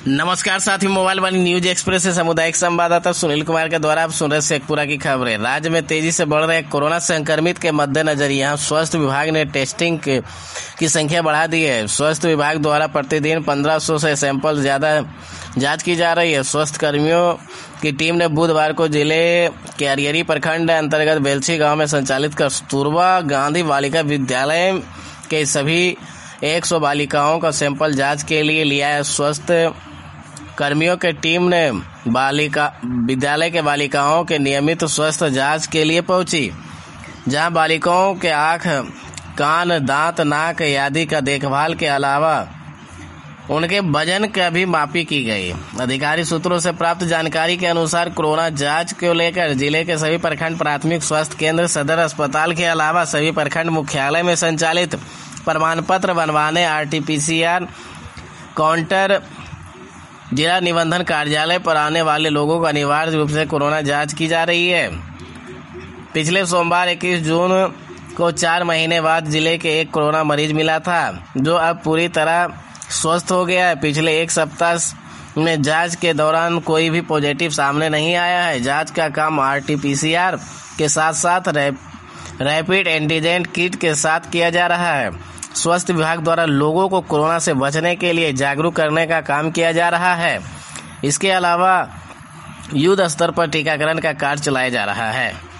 नमस्कार साथी, मोबाइल वाली न्यूज एक्सप्रेस से सामुदायिक संवाददाता सुनील कुमार के द्वारा आप सुन रहे शेखपुरा की खबरें। राज्य में तेजी से बढ़ रहे कोरोना संक्रमित के मद्देनजर यहां स्वास्थ्य विभाग ने टेस्टिंग की संख्या बढ़ा दी है। स्वास्थ्य विभाग द्वारा प्रतिदिन 1500 से सैंपल ज्यादा जांच की जा रही है। स्वास्थ्य कर्मियों की टीम ने बुधवार को जिले के अरियरी प्रखंड अंतर्गत बेलछी गाँव में संचालित कस्तूरबा गांधी बालिका विद्यालय के सभी 100 बालिकाओं का सैंपल जांच के लिए लिया है। स्वास्थ्य कर्मियों की टीम ने विद्यालय के बालिकाओं के नियमित स्वास्थ्य जांच के लिए पहुंची, जहां बालिकाओं के आंख, कान, दांत, नाक आदि का देखभाल के अलावा उनके वजन का भी मापी की गई। अधिकारी सूत्रों से प्राप्त जानकारी के अनुसार कोरोना जांच को लेकर जिले के सभी प्रखंड प्राथमिक स्वास्थ्य केंद्र, सदर अस्पताल के अलावा सभी प्रखंड मुख्यालय में संचालित प्रमाण पत्र बनवाने RT-PCR काउंटर, जिला निबंधन कार्यालय पर आने वाले लोगों को अनिवार्य रूप से कोरोना जांच की जा रही है। पिछले सोमवार 21 जून को 4 महीने बाद जिले के एक कोरोना मरीज मिला था, जो अब पूरी तरह स्वस्थ हो गया है। पिछले एक सप्ताह में जांच के दौरान कोई भी पॉजिटिव सामने नहीं आया है। जांच का काम RT-PCR के साथ साथ रैपिड एंटीजन किट के साथ किया जा रहा है। स्वास्थ्य विभाग द्वारा लोगों को कोरोना से बचने के लिए जागरूक करने का काम किया जा रहा है। इसके अलावा युद्ध स्तर पर टीकाकरण का कार्य चलाया जा रहा है।